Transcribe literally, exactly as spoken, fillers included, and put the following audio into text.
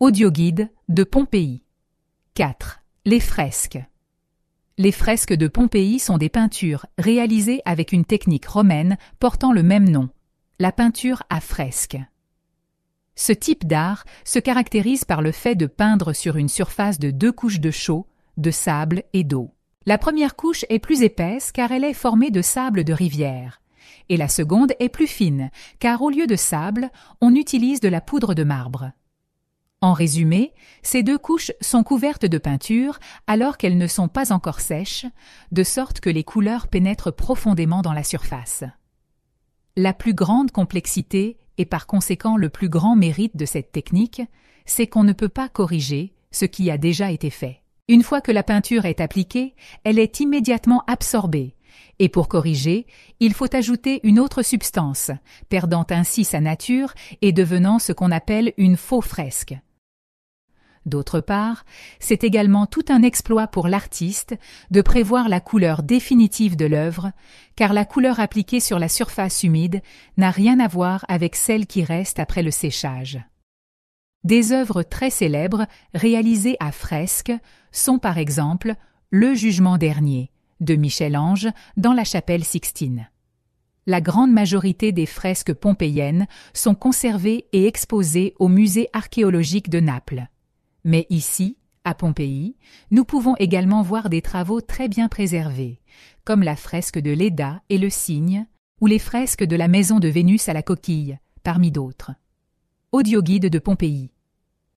Audioguide de Pompéi. quatre. Les fresques. Les fresques de Pompéi sont des peintures réalisées avec une technique romaine portant le même nom, la peinture à fresque. Ce type d'art se caractérise par le fait de peindre sur une surface de deux couches de chaux, de sable et d'eau. La première couche est plus épaisse car elle est formée de sable de rivière, et la seconde est plus fine car au lieu de sable, on utilise de la poudre de marbre. En résumé, ces deux couches sont couvertes de peinture alors qu'elles ne sont pas encore sèches, de sorte que les couleurs pénètrent profondément dans la surface. La plus grande complexité et par conséquent le plus grand mérite de cette technique, c'est qu'on ne peut pas corriger ce qui a déjà été fait. Une fois que la peinture est appliquée, elle est immédiatement absorbée, et pour corriger, il faut ajouter une autre substance, perdant ainsi sa nature et devenant ce qu'on appelle une faux fresque. D'autre part, c'est également tout un exploit pour l'artiste de prévoir la couleur définitive de l'œuvre, car la couleur appliquée sur la surface humide n'a rien à voir avec celle qui reste après le séchage. Des œuvres très célèbres réalisées à fresque sont par exemple Le Jugement dernier de Michel-Ange dans la chapelle Sixtine. La grande majorité des fresques pompéiennes sont conservées et exposées au musée archéologique de Naples. Mais ici, à Pompéi, nous pouvons également voir des travaux très bien préservés, comme la fresque de Léda et le cygne, ou les fresques de la maison de Vénus à la coquille, parmi d'autres. Audioguide de Pompéi.